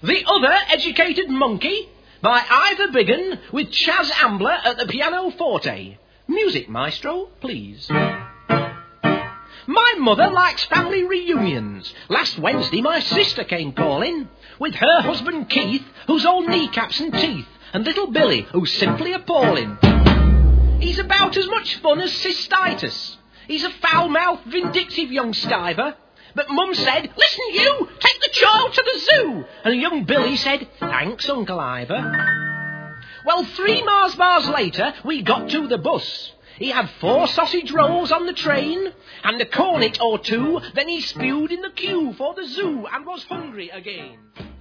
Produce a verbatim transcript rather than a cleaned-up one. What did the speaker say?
The Other Educated Monkey by Ivor Biggin with Chaz Ambler at the pianoforte. Music maestro, please. My mother likes family reunions. Last Wednesday my sister came calling, with her husband Keith, who's all kneecaps and teeth, and little Billy, who's simply appalling. He's about as much fun as cystitis. He's a foul-mouthed, vindictive young stiver. But Mum said, "Listen you, take the child to the zoo." And young Billy said, "Thanks, Uncle Ivor." Well, three Mars bars later, we got to the bus. He had four sausage rolls on the train, and a cornet or two, then he spewed in the queue for the zoo and was hungry again.